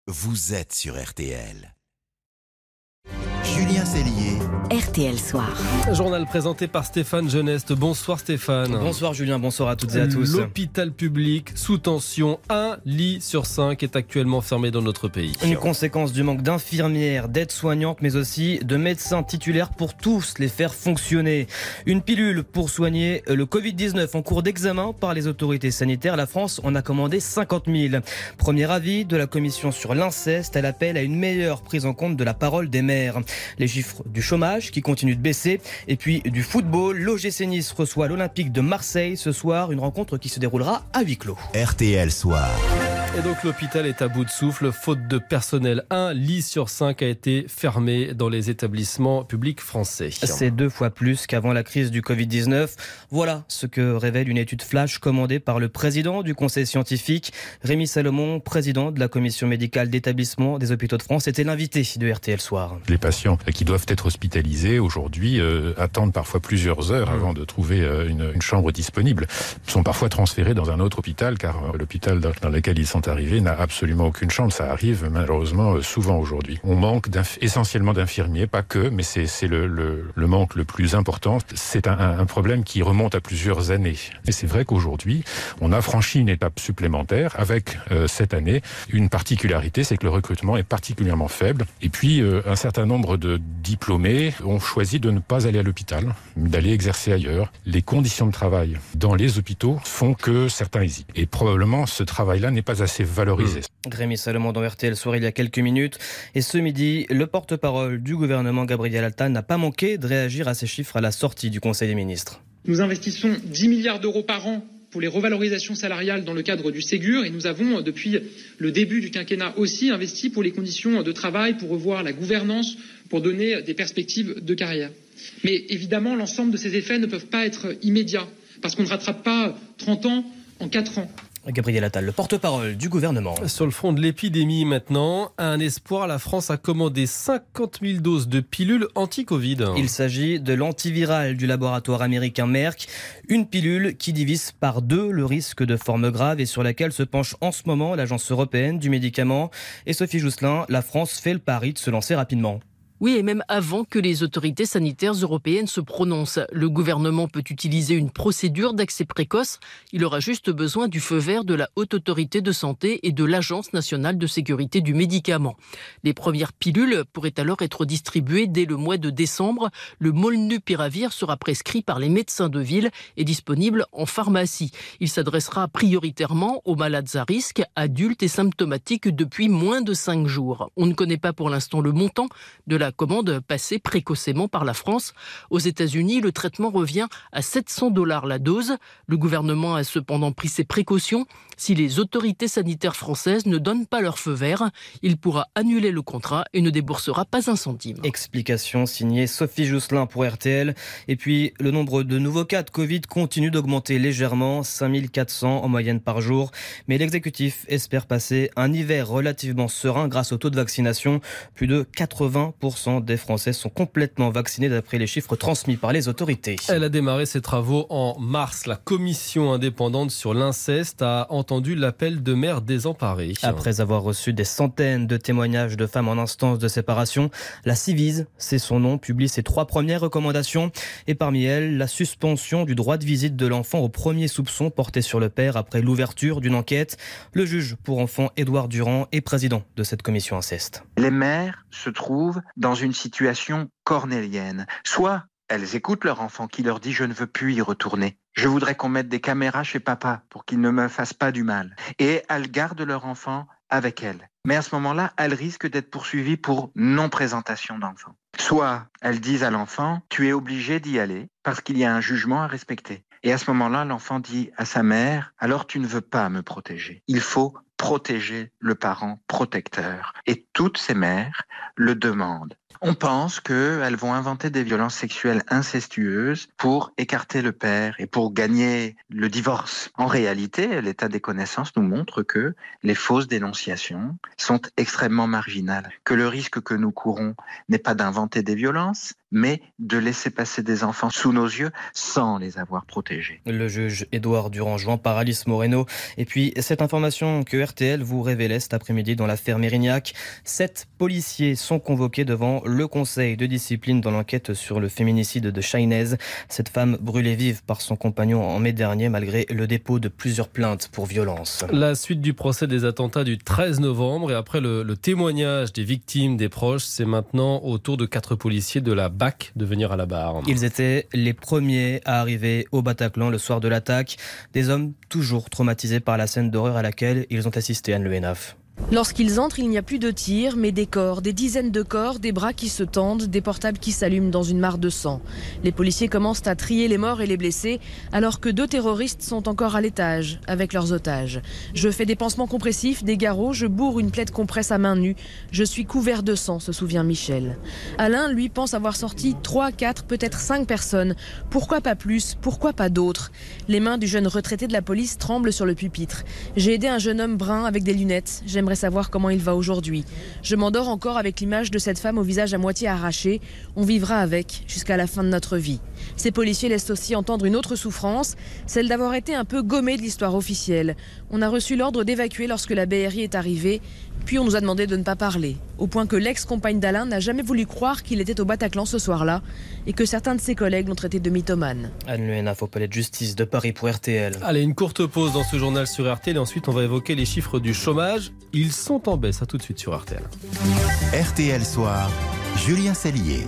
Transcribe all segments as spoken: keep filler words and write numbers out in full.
Vous êtes sur R T L. Julien Cellier. R T L Soir. Journal présenté par Stéphane Geneste. Bonsoir Stéphane. Bonsoir Julien, bonsoir à toutes et à tous. L'hôpital public sous tension, un lit sur cinq est actuellement fermé dans notre pays. Une conséquence du manque d'infirmières, d'aides-soignantes, mais aussi de médecins titulaires pour tous les faire fonctionner. Une pilule pour soigner le covid dix-neuf en cours d'examen par les autorités sanitaires. La France en a commandé cinquante mille. Premier avis de la commission sur l'inceste, elle appelle à une meilleure prise en compte de la parole des mères. Les chiffres du chômage qui continuent de baisser et puis du football. L'O G C Nice reçoit l'Olympique de Marseille ce soir, une rencontre qui se déroulera à huis clos. R T L Soir. Et donc l'hôpital est à bout de souffle, faute de personnel. Un lit sur cinq a été fermé dans les établissements publics français. C'est deux fois plus qu'avant la crise du covid dix-neuf. Voilà ce que révèle une étude flash commandée par le président du conseil scientifique, Rémi Salomon, président de la commission médicale d'établissement des hôpitaux de France, était l'invité de R T L Soir. Les patients qui doivent être hospitalisés aujourd'hui euh, attendent parfois plusieurs heures avant de trouver euh, une, une chambre disponible. Ils sont parfois transférés dans un autre hôpital car euh, l'hôpital dans, dans lequel ils sont arrivés n'a absolument aucune chambre. Ça arrive malheureusement euh, souvent aujourd'hui. On manque essentiellement d'infirmiers, pas que, mais c'est, c'est le, le, le manque le plus important. C'est un, un problème qui remonte à plusieurs années. Et c'est vrai qu'aujourd'hui, on a franchi une étape supplémentaire avec euh, cette année une particularité, c'est que le recrutement est particulièrement faible. Et puis euh, un certain nombre de diplômés ont choisi de ne pas aller à l'hôpital, d'aller exercer ailleurs. Les conditions de travail dans les hôpitaux font que certains hésitent. Et probablement ce travail-là n'est pas assez valorisé. Mmh. Rémi Salomon dans R T L Soir il y a quelques minutes. Et ce midi, le porte-parole du gouvernement, Gabriel Attal, n'a pas manqué de réagir à ces chiffres à la sortie du Conseil des ministres. Nous investissons dix milliards d'euros par an pour les revalorisations salariales dans le cadre du Ségur et nous avons, depuis le début du quinquennat aussi, investi pour les conditions de travail, pour revoir la gouvernance, pour donner des perspectives de carrière. Mais évidemment, l'ensemble de ces effets ne peuvent pas être immédiats parce qu'on ne rattrape pas trente ans en quatre ans. Gabriel Attal, le porte-parole du gouvernement. Sur le front de l'épidémie maintenant, un espoir, la France a commandé cinquante mille doses de pilules anti-Covid. Il s'agit de l'antiviral du laboratoire américain Merck, une pilule qui divise par deux le risque de forme grave et sur laquelle se penche en ce moment l'Agence européenne du médicament. Et Sophie Jousselin, la France fait le pari de se lancer rapidement. Oui, et même avant que les autorités sanitaires européennes se prononcent. Le gouvernement peut utiliser une procédure d'accès précoce. Il aura juste besoin du feu vert de la Haute Autorité de Santé et de l'Agence nationale de sécurité du médicament. Les premières pilules pourraient alors être distribuées dès le mois de décembre. Le molnupiravir sera prescrit par les médecins de ville et disponible en pharmacie. Il s'adressera prioritairement aux malades à risque, adultes et symptomatiques depuis moins de cinq jours. On ne connaît pas pour l'instant le montant de la commande passée précocement par la France. Aux États-Unis, le traitement revient à sept cents dollars la dose. Le gouvernement a cependant pris ses précautions. Si les autorités sanitaires françaises ne donnent pas leur feu vert, il pourra annuler le contrat et ne déboursera pas un centime. Explication signée Sophie Jousselin pour R T L. Et puis, le nombre de nouveaux cas de Covid continue d'augmenter légèrement, cinq mille quatre cents en moyenne par jour. Mais l'exécutif espère passer un hiver relativement serein grâce au taux de vaccination. Plus de quatre-vingts pour cent des Français sont complètement vaccinés d'après les chiffres transmis par les autorités. Elle a démarré ses travaux en mars. La commission indépendante sur l'inceste a entendu l'appel de mères désemparées. Après avoir reçu des centaines de témoignages de femmes en instance de séparation, la Civise, c'est son nom, publie ses trois premières recommandations. Et parmi elles, la suspension du droit de visite de l'enfant au premier soupçon porté sur le père après l'ouverture d'une enquête. Le juge pour enfants Édouard Durand est président de cette commission inceste. Les mères se trouvent dans une situation cornélienne. Soit elles écoutent leur enfant qui leur dit « je ne veux plus y retourner ». Je voudrais qu'on mette des caméras chez papa pour qu'il ne me fasse pas du mal. Et elles gardent leur enfant avec elles. Mais à ce moment-là, elles risquent d'être poursuivies pour non-présentation d'enfant. Soit elles disent à l'enfant « tu es obligé d'y aller parce qu'il y a un jugement à respecter ». Et à ce moment-là, l'enfant dit à sa mère « alors tu ne veux pas me protéger. Il faut protéger le parent protecteur. » Et toutes ces mères le demandent. On pense qu'elles vont inventer des violences sexuelles incestueuses pour écarter le père et pour gagner le divorce. En réalité, l'état des connaissances nous montre que les fausses dénonciations sont extrêmement marginales, que le risque que nous courons n'est pas d'inventer des violences, mais de laisser passer des enfants sous nos yeux sans les avoir protégés. Le juge Édouard Durand-Juan par Alice Moreno. Et puis, cette information que R T L vous révélait cet après-midi dans l'affaire Mérignac. Sept policiers sont convoqués devant le conseil de discipline dans l'enquête sur le féminicide de Chahinez. Cette femme brûlée vive par son compagnon en mai dernier malgré le dépôt de plusieurs plaintes pour violence. La suite du procès des attentats du treize novembre et après le, le témoignage des victimes, des proches, c'est maintenant au tour de quatre policiers de la B A C de venir à la barre. Ils étaient les premiers à arriver au Bataclan le soir de l'attaque. Des hommes toujours traumatisés par la scène d'horreur à laquelle ils ont assisté, Anne Le Hénaf. Lorsqu'ils entrent, il n'y a plus de tirs, mais des corps, des dizaines de corps, des bras qui se tendent, des portables qui s'allument dans une mare de sang. Les policiers commencent à trier les morts et les blessés, alors que deux terroristes sont encore à l'étage, avec leurs otages. Je fais des pansements compressifs, des garrots, je bourre une plaie de compresse à main nue. Je suis couvert de sang, se souvient Michel. Alain, lui, pense avoir sorti trois, quatre, peut-être cinq personnes. Pourquoi pas plus? Pourquoi pas d'autres? Les mains du jeune retraité de la police tremblent sur le pupitre. J'ai aidé un jeune homme brun avec des lunettes. J'aimerais savoir comment il va aujourd'hui. Je m'endors encore avec l'image de cette femme au visage à moitié arraché. On vivra avec jusqu'à la fin de notre vie. Ces policiers laissent aussi entendre une autre souffrance, celle d'avoir été un peu gommés de l'histoire officielle. On a reçu l'ordre d'évacuer lorsque la B R I est arrivée, puis on nous a demandé de ne pas parler. Au point que l'ex-compagne d'Alain n'a jamais voulu croire qu'il était au Bataclan ce soir-là et que certains de ses collègues l'ont traité de mythomane. Anne Le Hénaf au palais de justice de Paris pour R T L. Allez, une courte pause dans ce journal sur R T L et ensuite on va évoquer les chiffres du chômage. Ils sont en baisse, à tout de suite sur R T L. R T L Soir, Julien Cellier.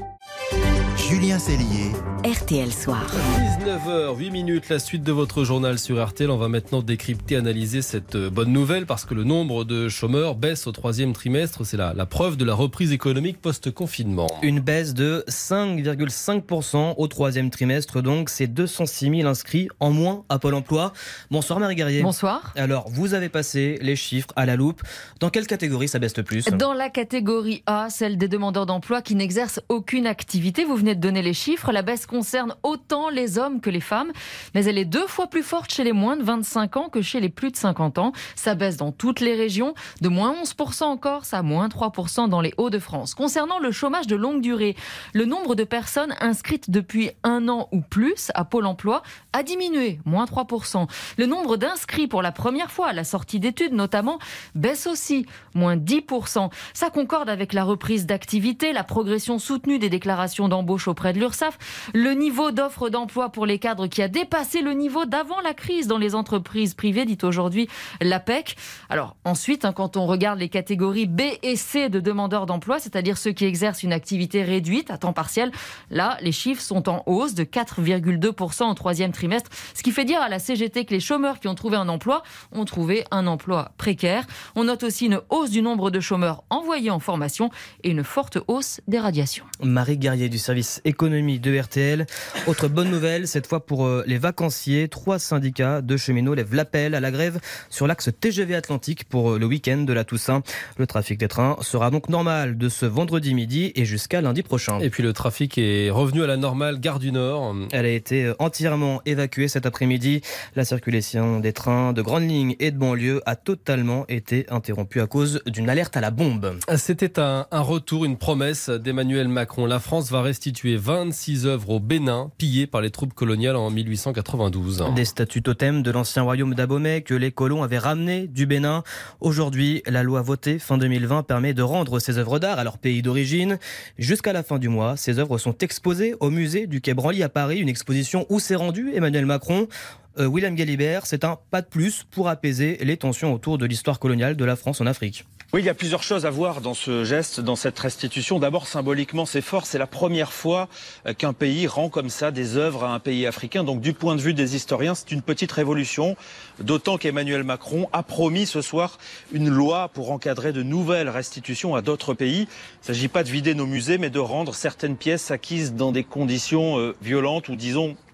Julien Cellier. R T L Soir. dix-neuf heures huit minutes, la suite de votre journal sur R T L. On va maintenant décrypter, analyser cette bonne nouvelle parce que le nombre de chômeurs baisse au troisième trimestre. C'est la, la preuve de la reprise économique post-confinement. Une baisse de cinq virgule cinq pour cent au troisième trimestre, donc c'est deux cent six mille inscrits en moins à Pôle emploi. Bonsoir Marie Guerrier. Bonsoir. Alors, vous avez passé les chiffres à la loupe. Dans quelle catégorie ça baisse le plus? Dans la catégorie A, celle des demandeurs d'emploi qui n'exercent aucune activité. Vous venez de donner les chiffres. La baisse concerne autant les hommes que les femmes, mais elle est deux fois plus forte chez les moins de vingt-cinq ans que chez les plus de cinquante ans. Ça baisse dans toutes les régions, de moins onze pour cent en Corse à moins trois pour cent dans les Hauts-de-France. Concernant le chômage de longue durée, le nombre de personnes inscrites depuis un an ou plus à Pôle emploi a diminué, moins trois pour cent. Le nombre d'inscrits pour la première fois à la sortie d'études notamment baisse aussi, moins dix pour cent. Ça concorde avec la reprise d'activité, la progression soutenue des déclarations d'embauche auprès de l'URSSAF, le niveau d'offre d'emploi pour les cadres qui a dépassé le niveau d'avant la crise dans les entreprises privées, dit aujourd'hui l'APEC. Alors ensuite, hein, quand on regarde les catégories B et C de demandeurs d'emploi, c'est-à-dire ceux qui exercent une activité réduite à temps partiel, là, les chiffres sont en hausse de quatre virgule deux pour cent au troisième trimestre, ce qui fait dire à la C G T que les chômeurs qui ont trouvé un emploi ont trouvé un emploi précaire. On note aussi une hausse du nombre de chômeurs envoyés en formation et une forte hausse des radiations. Marie Guerrier du service économie de R T L. Autre bonne nouvelle, cette fois pour les vacanciers. Trois syndicats de cheminots lèvent l'appel à la grève sur l'axe T G V Atlantique pour le week-end de la Toussaint. Le trafic des trains sera donc normal de ce vendredi midi et jusqu'à lundi prochain. Et puis le trafic est revenu à la normale, gare du Nord. Elle a été entièrement évacuée cet après-midi. La circulation des trains de grandes lignes et de banlieue a totalement été interrompue à cause d'une alerte à la bombe. C'était un, un retour, une promesse d'Emmanuel Macron. La France va restituer vingt-six œuvres au Bénin, pillées par les troupes coloniales en mille huit cent quatre-vingt-douze. Des statues totems de l'ancien royaume d'Abomey que les colons avaient ramenés du Bénin. Aujourd'hui, la loi votée fin deux mille vingt permet de rendre ces œuvres d'art à leur pays d'origine. Jusqu'à la fin du mois, ces œuvres sont exposées au musée du Quai Branly à Paris, une exposition où s'est rendu Emmanuel Macron. Euh, William Galibert, c'est un pas de plus pour apaiser les tensions autour de l'histoire coloniale de la France en Afrique. Oui, il y a plusieurs choses à voir dans ce geste, dans cette restitution. D'abord, symboliquement, c'est fort. C'est la première fois qu'un pays rend comme ça des œuvres à un pays africain. Donc, du point de vue des historiens, c'est une petite révolution. D'autant qu'Emmanuel Macron a promis ce soir une loi pour encadrer de nouvelles restitutions à d'autres pays. Il ne s'agit pas de vider nos musées, mais de rendre certaines pièces acquises dans des conditions euh, violentes ou, disons,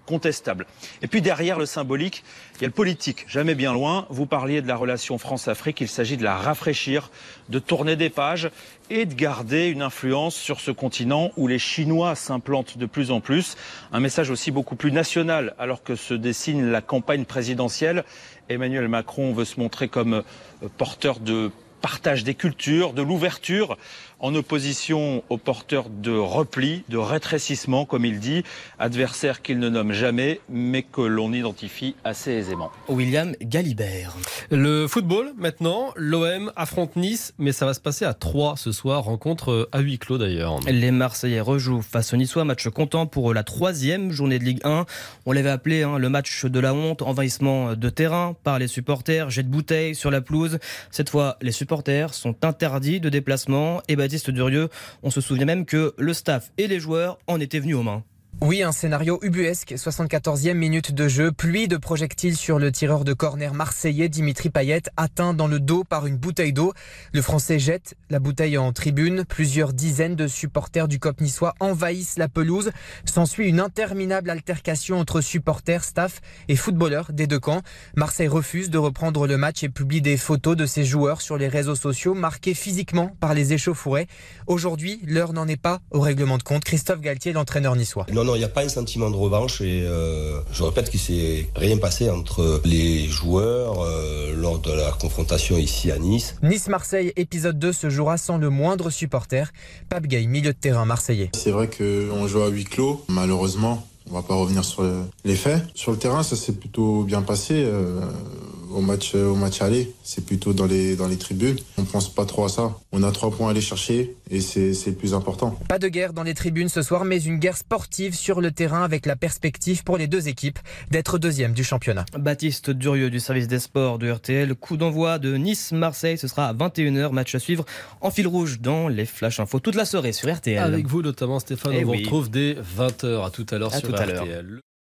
contestable. Et puis derrière le symbolique, il y a le politique, jamais bien loin. Vous parliez de la relation France-Afrique, il s'agit de la rafraîchir, de tourner des pages et de garder une influence sur ce continent où les Chinois s'implantent de plus en plus. Un message aussi beaucoup plus national alors que se dessine la campagne présidentielle. Emmanuel Macron veut se montrer comme porteur de partage des cultures, de l'ouverture, en opposition aux porteurs de repli, de rétrécissement, comme il dit, adversaire qu'il ne nomme jamais, mais que l'on identifie assez aisément. William Galibert. Le football, maintenant, l'O M affronte Nice, mais ça va se passer à Troyes ce soir, rencontre à huis clos d'ailleurs. Les Marseillais rejouent face aux Niçois, match comptant pour la troisième journée de Ligue un. On l'avait appelé hein, le match de la honte, envahissement de terrain par les supporters, jet de bouteilles sur la pelouse. Cette fois, les supporters sont interdits de déplacement et Baptiste Durieux, on se souvient même que le staff et les joueurs en étaient venus aux mains. Oui, un scénario ubuesque, soixante-quatorzième minute de jeu, pluie de projectiles sur le tireur de corner marseillais Dimitri Payet, atteint dans le dos par une bouteille d'eau. Le Français jette la bouteille en tribune, plusieurs dizaines de supporters du C O P niçois envahissent la pelouse. S'ensuit une interminable altercation entre supporters, staff et footballeurs des deux camps. Marseille refuse de reprendre le match et publie des photos de ses joueurs sur les réseaux sociaux, marqués physiquement par les échauffourées. Aujourd'hui, l'heure n'en est pas au règlement de compte. Christophe Galtier, l'entraîneur niçois. Non, non, il n'y a pas un sentiment de revanche et euh, je répète qu'il ne s'est rien passé entre les joueurs euh, lors de la confrontation ici à Nice. Nice-Marseille, épisode deux, se jouera sans le moindre supporter. Pape Gay, milieu de terrain marseillais. C'est vrai qu'on joue à huis clos, malheureusement. On va pas revenir sur les faits. Sur le terrain, ça s'est plutôt bien passé. Euh, au match, au match aller, c'est plutôt dans les, dans les tribunes. On pense pas trop à ça. On a trois points à aller chercher et c'est, c'est le plus important. Pas de guerre dans les tribunes ce soir, mais une guerre sportive sur le terrain avec la perspective pour les deux équipes d'être deuxième du championnat. Baptiste Durieux du service des sports de R T L. Coup d'envoi de Nice-Marseille, ce sera à vingt et une heures. Match à suivre en fil rouge dans les Flash Info toute la soirée sur R T L. Avec vous notamment Stéphane, et on oui. vous retrouve dès vingt heures. À tout à l'heure à sur tout à R T L. l'heure.